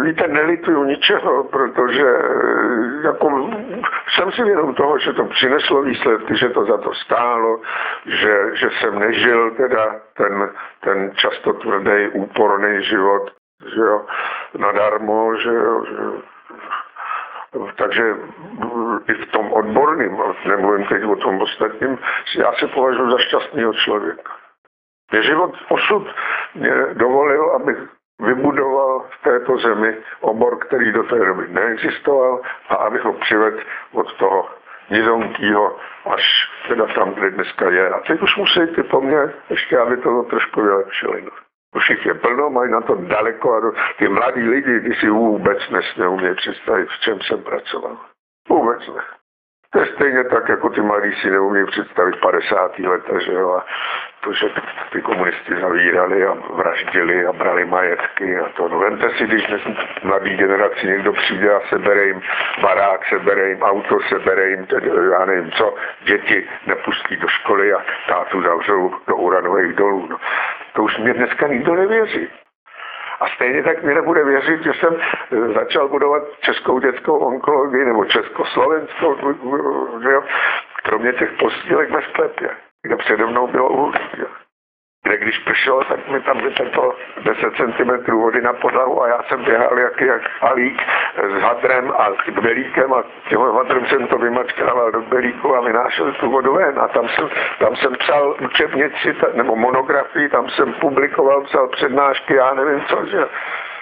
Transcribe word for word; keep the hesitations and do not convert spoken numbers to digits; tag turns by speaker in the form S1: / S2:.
S1: víte, nelituju ničeho, protože jako, jsem si vědom toho, že to přineslo výsledky, že to za to stálo, že, že jsem nežil teda ten, ten často tvrdý, úporný život, že jo, nadarmo, že jo, že, takže i v tom odborným, nemluvím teď o tom ostatním, já se považuji za šťastného člověka. Mě život osud mě dovolil, abych vybudoval v této zemi obor, který do té doby neexistoval a abych ho přivedl od toho nizonkýho až teda tam, kde dneska je. A teď už musí ty po mně ještě, aby to trošku vylepšili. Už jich je plno, mají na to daleko a ty mladí lidi, ty si vůbec nes neumějí představit, v čem jsem pracoval. Vůbec ne. To je stejně tak, jako ty mladí si neumějí představit padesátá leta, že jo, a to, že ty komunisti zavírali a vraždili a brali majetky a to. No vemte si, když dnes mladý generaci někdo přijde a sebere jim barák, sebere jim auto, sebere jim, tedy, já nevím co, děti nepustí do školy a tátu zavřou do uranových dolů. No. To už mě dneska nikdo nevěří. A stejně tak mi nebude věřit, že jsem začal budovat českou dětskou onkologii nebo československou, že jo, kromě těch postýlek ve sklepě, kde přede mnou bylo uhlí. Kde když pršelo, tak mi tam vyteklo deset centimetrů vody na podlahu a já jsem běhal jak, jak alík s hadrem a s belíkem a tím hadrem jsem to vymačkával do belíku a vynášel tu vodu ven. A tam jsem, tam jsem psal učebnici nebo monografii, tam jsem publikoval, psal přednášky, já nevím co, že